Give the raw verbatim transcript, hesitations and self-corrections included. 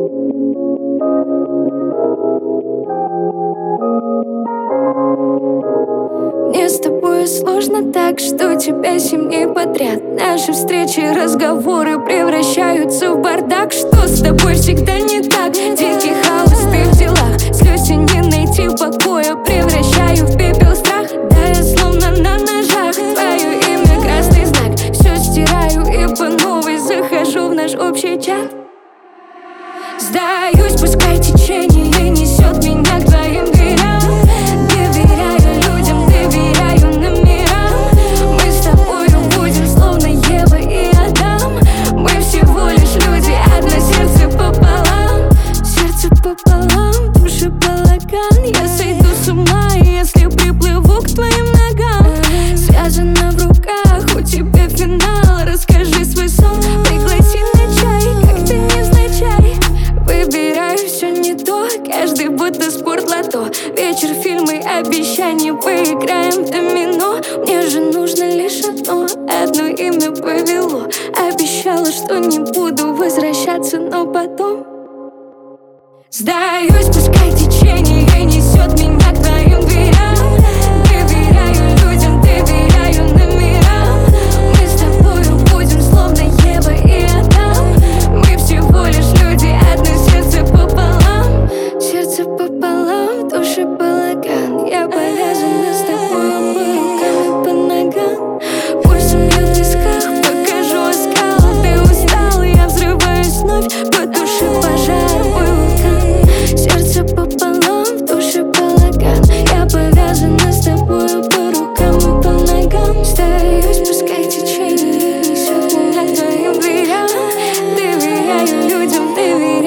Мне с тобой сложно так, что тебя семь дней подряд наши встречи, разговоры превращаются в бардак. Что с тобой всегда не так? Дикий хаос, ты в делах. Слез и не найти покоя, превращаю в пепел страх. Да, я словно на ножах, твое имя красный знак. Все стираю и по новой захожу в наш общий чат. Сдаюсь, пускай течение несет меня к твоим дверям. Доверяю людям, доверяю номерам. Мы с тобою будем словно Ева и Адам. Мы всего лишь люди, одно сердце пополам. Сердце пополам, души балаган. Я сойду с ума, если приплыву к твоим ногам. Связана в руках, у тебя финал. Расскажи свой сон, пригласи на чай, как ты невзначай. Выбираю все не то, каждый будто спортлото. Вечер, фильмы, обещания, поиграем в домино. Мне же нужно лишь одно, одно имя повело. Обещала, что не буду возвращаться, но потом сдаюсь, пускай течение несет меня к твоим дверям. Доверяю людям, доверяю номерам. Мы с тобою будем словно Ева и Адам. Мы всего лишь люди, одно сердце пополам. Сердце пополам, души балаган. Я повязана с тобою по рукам и по ногам. Пульсом бьет в висках, покажу оскал. Ты устал, я взрываюсь вновь. Потуши пожар, мой вулкан. Сердце пополам, в душе балаган. Я повязана с тобою по рукам и по ногам. Сдаюсь, пускай течение несет меня к твоим дверям. Доверяю людям, доверяю